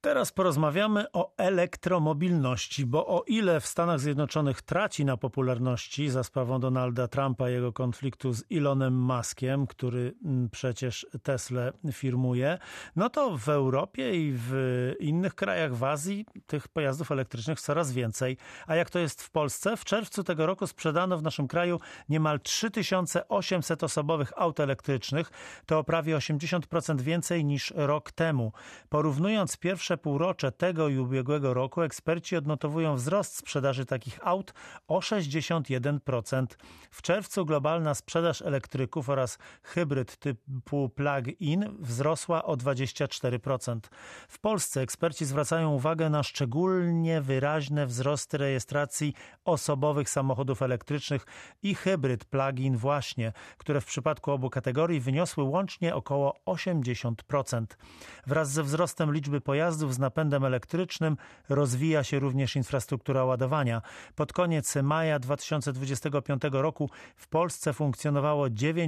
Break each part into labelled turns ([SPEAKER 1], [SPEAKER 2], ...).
[SPEAKER 1] Teraz porozmawiamy o elektromobilności, bo o ile w Stanach Zjednoczonych traci na popularności za sprawą Donalda Trumpa i jego konfliktu z Elonem Muskiem, który przecież Teslę firmuje, no to w Europie i w innych krajach w Azji tych pojazdów elektrycznych coraz więcej. A jak to jest w Polsce? W czerwcu tego roku sprzedano w naszym kraju niemal 3800 osobowych aut elektrycznych. To o prawie 80% więcej niż rok temu. Porównując pierwsze półrocze tego i ubiegłego roku, eksperci odnotowują wzrost sprzedaży takich aut o 61%. W czerwcu globalna sprzedaż elektryków oraz hybryd typu plug-in wzrosła o 24%. W Polsce eksperci zwracają uwagę na szczególnie wyraźne wzrosty rejestracji osobowych samochodów elektrycznych i hybryd plug-in właśnie, które w przypadku obu kategorii wyniosły łącznie około 80%. Wraz ze wzrostem liczby pojazdów z napędem elektrycznym rozwija się również infrastruktura ładowania. Pod koniec maja 2025 roku w Polsce funkcjonowało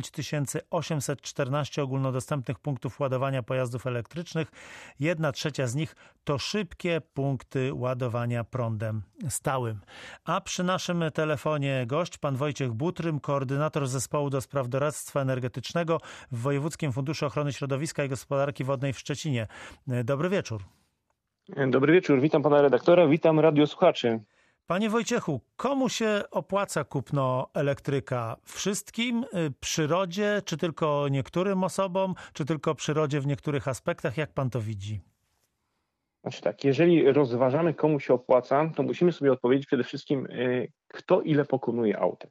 [SPEAKER 1] 9814 ogólnodostępnych punktów ładowania pojazdów elektrycznych. 1/3 z nich to szybkie punkty ładowania prądem stałym. A przy naszym telefonie gość, pan Wojciech Butrym, koordynator zespołu do spraw doradztwa energetycznego w Wojewódzkim Funduszu Ochrony Środowiska i Gospodarki Wodnej w Szczecinie. Dobry wieczór.
[SPEAKER 2] Dobry wieczór, witam pana redaktora, witam radiosłuchaczy.
[SPEAKER 1] Panie Wojciechu, komu się opłaca kupno elektryka? Wszystkim? Przyrodzie? Czy tylko niektórym osobom? Czy tylko przyrodzie w niektórych aspektach? Jak pan to widzi?
[SPEAKER 2] Znaczy tak, jeżeli rozważamy, komu się opłaca, to musimy sobie odpowiedzieć przede wszystkim, kto ile pokonuje autem.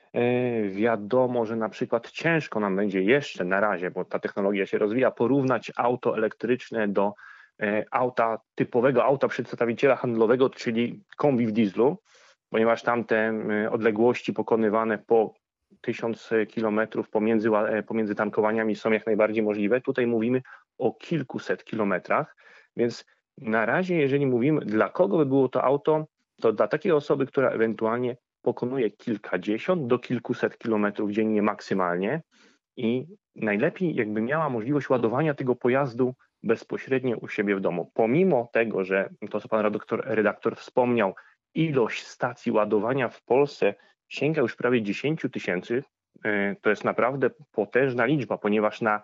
[SPEAKER 2] Wiadomo, że na przykład ciężko nam będzie jeszcze na razie, bo ta technologia się rozwija, porównać auto elektryczne do auta, typowego auta przedstawiciela handlowego, czyli kombi w dieslu, ponieważ tamte odległości pokonywane po 1000 kilometrów pomiędzy tankowaniami są jak najbardziej możliwe. Tutaj mówimy o kilkuset kilometrach, więc na razie, jeżeli mówimy, dla kogo by było to auto, to dla takiej osoby, która ewentualnie pokonuje kilkadziesiąt do kilkuset kilometrów dziennie maksymalnie i najlepiej jakby miała możliwość ładowania tego pojazdu bezpośrednio u siebie w domu. Pomimo tego, że to, co pan redaktor wspomniał, ilość stacji ładowania w Polsce sięga już prawie 10 000, to jest naprawdę potężna liczba, ponieważ na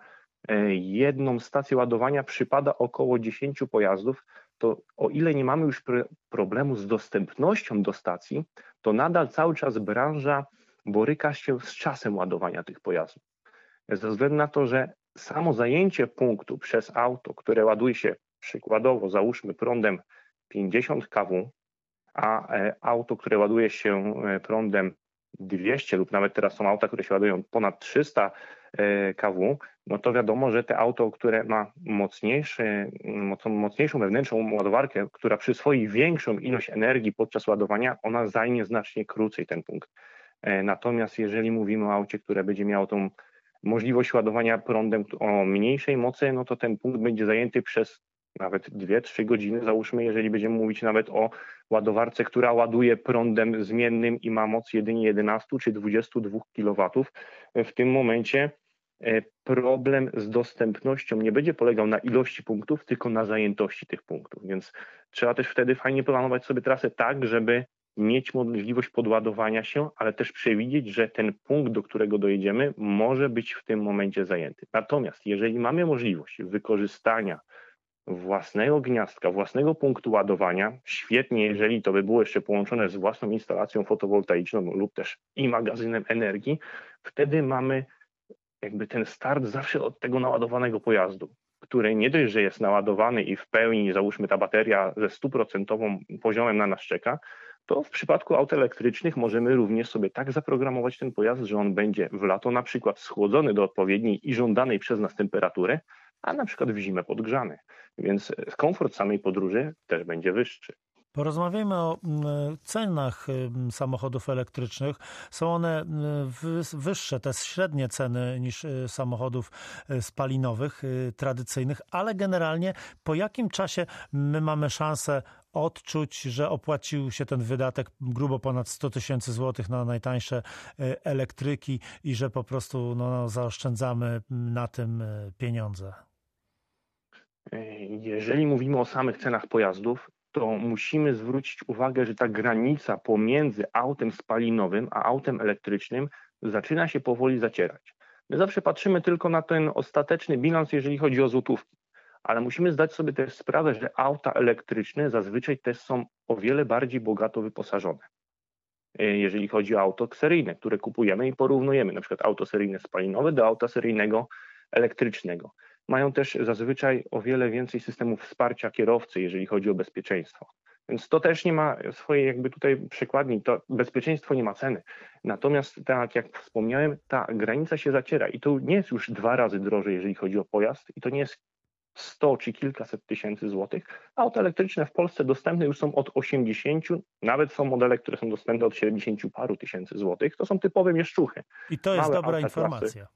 [SPEAKER 2] jedną stację ładowania przypada około 10 pojazdów, to o ile nie mamy już problemu z dostępnością do stacji, to nadal cały czas branża boryka się z czasem ładowania tych pojazdów. Ze względu na to, że samo zajęcie punktu przez auto, które ładuje się przykładowo, załóżmy prądem 50 kW, a auto, które ładuje się prądem 200 lub nawet teraz są auta, które się ładują ponad 300 kW, no to wiadomo, że te auto, które ma mocniejszą wewnętrzną ładowarkę, która przyswoi większą ilość energii podczas ładowania, ona zajmie znacznie krócej ten punkt. Natomiast jeżeli mówimy o aucie, które będzie miało tą możliwość ładowania prądem o mniejszej mocy, no to ten punkt będzie zajęty przez nawet 2-3 godziny, załóżmy, jeżeli będziemy mówić nawet o ładowarce, która ładuje prądem zmiennym i ma moc jedynie 11 czy 22 kW. W tym momencie problem z dostępnością nie będzie polegał na ilości punktów, tylko na zajętości tych punktów, więc trzeba też wtedy fajnie planować sobie trasę tak, żeby mieć możliwość podładowania się, ale też przewidzieć, że ten punkt, do którego dojedziemy, może być w tym momencie zajęty. Natomiast jeżeli mamy możliwość wykorzystania własnego gniazdka, własnego punktu ładowania, świetnie, jeżeli to by było jeszcze połączone z własną instalacją fotowoltaiczną lub też i magazynem energii, wtedy mamy jakby ten start zawsze od tego naładowanego pojazdu, który nie dość, że jest naładowany i w pełni, załóżmy, ta bateria ze 100% poziomem na nas czeka, to w przypadku aut elektrycznych możemy również sobie tak zaprogramować ten pojazd, że on będzie w lato na przykład schłodzony do odpowiedniej i żądanej przez nas temperatury, a na przykład w zimę podgrzany. Więc komfort samej podróży też będzie wyższy.
[SPEAKER 1] Porozmawiajmy o cenach samochodów elektrycznych. Są one wyższe, te średnie ceny niż samochodów spalinowych, tradycyjnych, ale generalnie po jakim czasie my mamy szansę odczuć, że opłacił się ten wydatek grubo ponad 100 000 złotych na najtańsze elektryki i że po prostu zaoszczędzamy na tym pieniądze?
[SPEAKER 2] Jeżeli mówimy o samych cenach pojazdów, to musimy zwrócić uwagę, że ta granica pomiędzy autem spalinowym a autem elektrycznym zaczyna się powoli zacierać. My zawsze patrzymy tylko na ten ostateczny bilans, jeżeli chodzi o złotówki, ale musimy zdać sobie też sprawę, że auta elektryczne zazwyczaj też są o wiele bardziej bogato wyposażone. Jeżeli chodzi o auto seryjne, które kupujemy i porównujemy, na przykład auto seryjne spalinowe do auta seryjnego elektrycznego. Mają też zazwyczaj o wiele więcej systemów wsparcia kierowcy, jeżeli chodzi o bezpieczeństwo. Więc to też nie ma swojej jakby tutaj przekładni, to bezpieczeństwo nie ma ceny. Natomiast tak jak wspomniałem, ta granica się zaciera i to nie jest już 2 razy drożej, jeżeli chodzi o pojazd i to nie jest 100 czy kilkaset tysięcy złotych. Auta elektryczne w Polsce dostępne już są od 80, nawet są modele, które są dostępne od 70 paru tysięcy złotych. To są typowe mieszczuchy.
[SPEAKER 1] I to jest dobra informacja.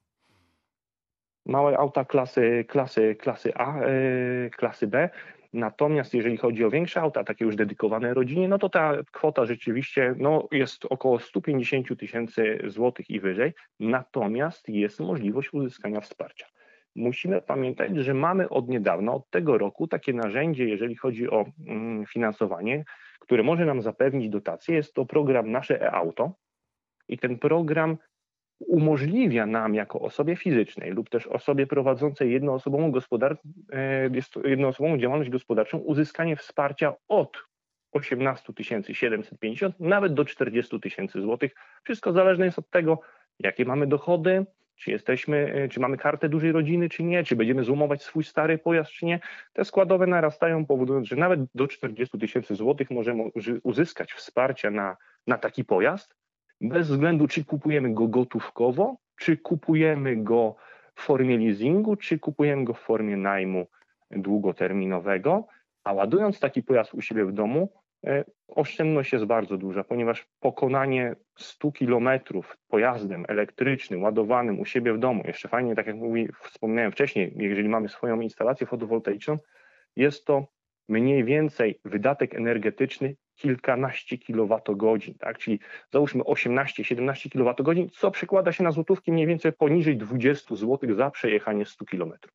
[SPEAKER 2] Małe auta klasy A, klasy B. Natomiast jeżeli chodzi o większe auta, takie już dedykowane rodzinie, no to ta kwota rzeczywiście jest około 150 tysięcy złotych i wyżej. Natomiast jest możliwość uzyskania wsparcia. Musimy pamiętać, że mamy od niedawna, od tego roku, takie narzędzie, jeżeli chodzi o finansowanie, które może nam zapewnić dotacje. Jest to program Nasze e-Auto i ten program umożliwia nam jako osobie fizycznej lub też osobie prowadzącej jednoosobową działalność gospodarczą uzyskanie wsparcia od 18 750 nawet do 40 tysięcy złotych. Wszystko zależne jest od tego, jakie mamy dochody, czy mamy kartę dużej rodziny, czy nie, czy będziemy zoomować swój stary pojazd, czy nie. Te składowe narastają, powodując, że nawet do 40 tysięcy złotych możemy uzyskać wsparcie na taki pojazd, bez względu czy kupujemy go gotówkowo, czy kupujemy go w formie leasingu, czy kupujemy go w formie najmu długoterminowego, a ładując taki pojazd u siebie w domu, oszczędność jest bardzo duża, ponieważ pokonanie 100 kilometrów pojazdem elektrycznym, ładowanym u siebie w domu, jeszcze fajnie, tak jak wspomniałem wcześniej, jeżeli mamy swoją instalację fotowoltaiczną, jest to mniej więcej wydatek energetyczny kilkanaście kilowatogodzin, tak? Czyli załóżmy 18-17 kilowatogodzin, co przekłada się na złotówki mniej więcej poniżej 20 zł za przejechanie 100 kilometrów.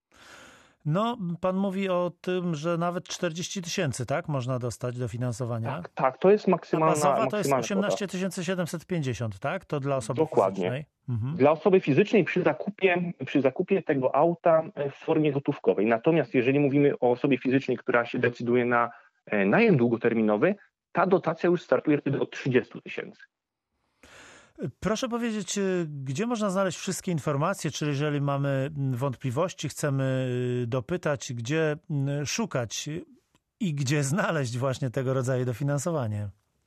[SPEAKER 1] No, pan mówi o tym, że nawet 40 tysięcy, tak? Można dostać dofinansowania.
[SPEAKER 2] Tak, to jest maksymalna
[SPEAKER 1] bazowa to jest 18
[SPEAKER 2] kwota.
[SPEAKER 1] 750, tak? To dla osoby fizycznej. Mhm.
[SPEAKER 2] Dla osoby fizycznej przy zakupie tego auta w formie gotówkowej. Natomiast jeżeli mówimy o osobie fizycznej, która się decyduje na najem długoterminowy, ta dotacja już startuje wtedy od 30 tysięcy.
[SPEAKER 1] Proszę powiedzieć, gdzie można znaleźć wszystkie informacje, czy jeżeli mamy wątpliwości, chcemy dopytać, gdzie szukać i gdzie znaleźć właśnie tego rodzaju dofinansowanie?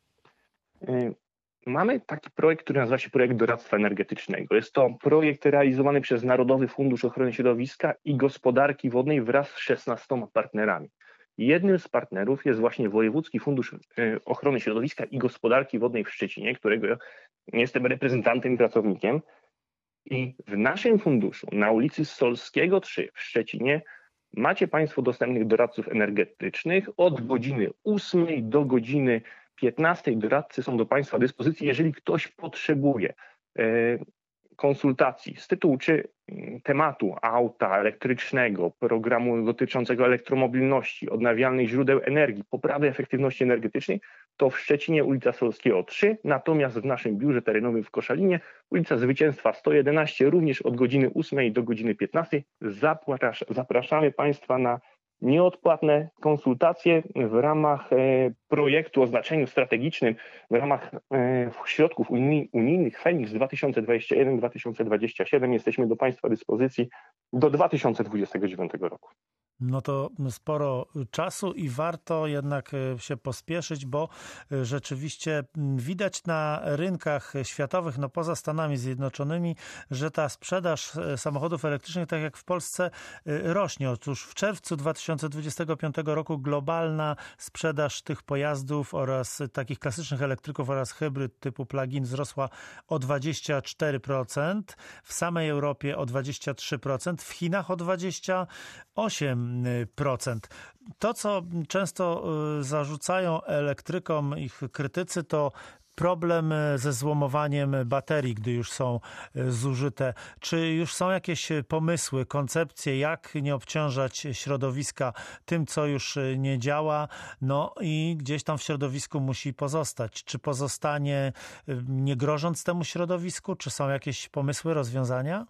[SPEAKER 2] Mamy taki projekt, który nazywa się Projekt Doradztwa Energetycznego. Jest to projekt realizowany przez Narodowy Fundusz Ochrony Środowiska i Gospodarki Wodnej wraz z 16 partnerami. Jednym z partnerów jest właśnie Wojewódzki Fundusz Ochrony Środowiska i Gospodarki Wodnej w Szczecinie, którego jestem reprezentantem i pracownikiem. I w naszym funduszu na ulicy Solskiego 3 w Szczecinie macie Państwo dostępnych doradców energetycznych od godziny 8 do godziny 15. Doradcy są do Państwa dyspozycji, jeżeli ktoś potrzebuje konsultacji z tytułu czy tematu auta elektrycznego, programu dotyczącego elektromobilności, odnawialnych źródeł energii, poprawy efektywności energetycznej, to w Szczecinie ulica Solskiego 3, natomiast w naszym biurze terenowym w Koszalinie ulica Zwycięstwa 111, również od godziny 8 do godziny 15. Zapraszamy Państwa na nieodpłatne konsultacje w ramach projektu o znaczeniu strategicznym, w ramach środków unijnych Feniks 2021-2027. Jesteśmy do Państwa dyspozycji do 2029 roku.
[SPEAKER 1] No to sporo czasu i warto jednak się pospieszyć, bo rzeczywiście widać na rynkach światowych, no poza Stanami Zjednoczonymi, że ta sprzedaż samochodów elektrycznych, tak jak w Polsce, rośnie. Otóż w czerwcu 2025 roku globalna sprzedaż tych pojazdów oraz takich klasycznych elektryków oraz hybryd typu plug-in wzrosła o 24%, w samej Europie o 23%, w Chinach o 28%. To, co często zarzucają elektrykom ich krytycy, to problem ze złomowaniem baterii, gdy już są zużyte. Czy już są jakieś pomysły, koncepcje, jak nie obciążać środowiska tym, co już nie działa, no i gdzieś tam w środowisku musi pozostać? Czy pozostanie nie grożąc temu środowisku? Czy są jakieś pomysły, rozwiązania?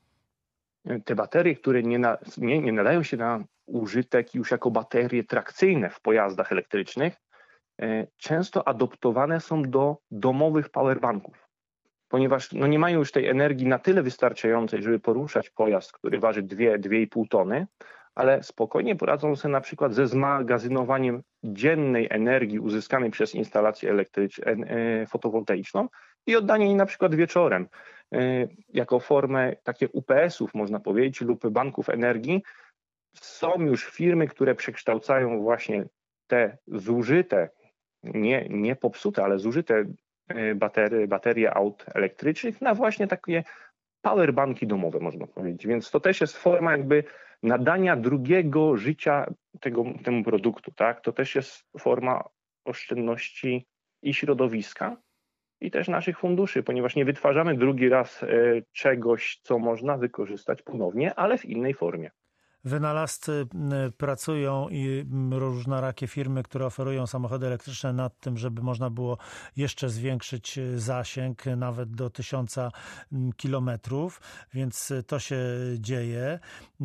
[SPEAKER 2] Te baterie, które nie nadają się na użytek już jako baterie trakcyjne w pojazdach elektrycznych, często adoptowane są do domowych powerbanków, ponieważ nie mają już tej energii na tyle wystarczającej, żeby poruszać pojazd, który waży 2,5 tony, ale spokojnie poradzą sobie na przykład ze zmagazynowaniem dziennej energii uzyskanej przez instalację fotowoltaiczną i oddanie jej na przykład wieczorem jako formę takie UPS-ów, można powiedzieć, lub banków energii. Są już firmy, które przekształcają właśnie te zużyte, nie popsute, ale zużyte baterie aut elektrycznych na właśnie takie powerbanki domowe, można powiedzieć. Więc to też jest forma jakby nadania drugiego życia temu produktu. Tak? To też jest forma oszczędności i środowiska, i też naszych funduszy, ponieważ nie wytwarzamy drugi raz czegoś, co można wykorzystać ponownie, ale w innej formie.
[SPEAKER 1] Wynalazcy pracują i różnorakie firmy, które oferują samochody elektryczne nad tym, żeby można było jeszcze zwiększyć zasięg nawet do 1000 kilometrów, więc to się dzieje.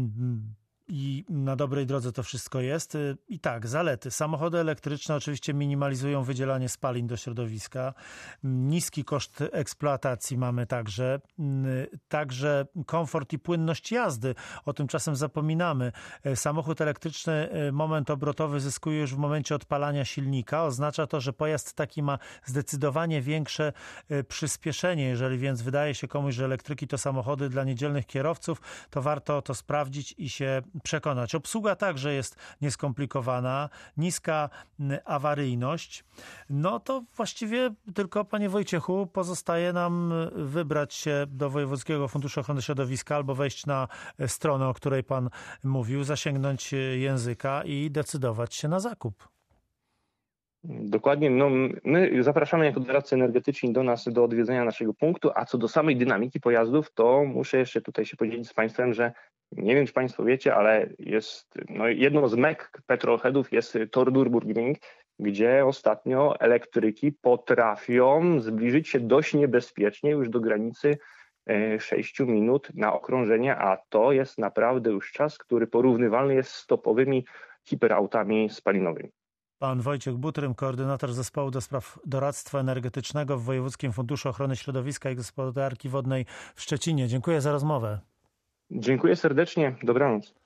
[SPEAKER 1] I na dobrej drodze to wszystko jest. I tak, zalety. Samochody elektryczne oczywiście minimalizują wydzielanie spalin do środowiska. Niski koszt eksploatacji mamy także. Także komfort i płynność jazdy. O tym czasem zapominamy. Samochód elektryczny moment obrotowy zyskuje już w momencie odpalania silnika. Oznacza to, że pojazd taki ma zdecydowanie większe przyspieszenie. Jeżeli więc wydaje się komuś, że elektryki to samochody dla niedzielnych kierowców, to warto to sprawdzić i się przekonać. Obsługa także jest nieskomplikowana, niska awaryjność. No to właściwie tylko, panie Wojciechu, pozostaje nam wybrać się do Wojewódzkiego Funduszu Ochrony Środowiska albo wejść na stronę, o której pan mówił, zasięgnąć języka i decydować się na zakup.
[SPEAKER 2] Dokładnie. My zapraszamy jako doradcy energetyczni do nas, do odwiedzenia naszego punktu, a co do samej dynamiki pojazdów, to muszę jeszcze tutaj się podzielić z państwem, że nie wiem, czy państwo wiecie, ale jest jedną z mek petrolheadów jest Tor Nürburgring, gdzie ostatnio elektryki potrafią zbliżyć się dość niebezpiecznie już do granicy 6 minut na okrążenie, a to jest naprawdę już czas, który porównywalny jest z topowymi hiperautami spalinowymi.
[SPEAKER 1] Pan Wojciech Butrym, koordynator zespołu do spraw doradztwa energetycznego w Wojewódzkim Funduszu Ochrony Środowiska i Gospodarki Wodnej w Szczecinie. Dziękuję za rozmowę.
[SPEAKER 2] Dziękuję serdecznie. Dobranoc.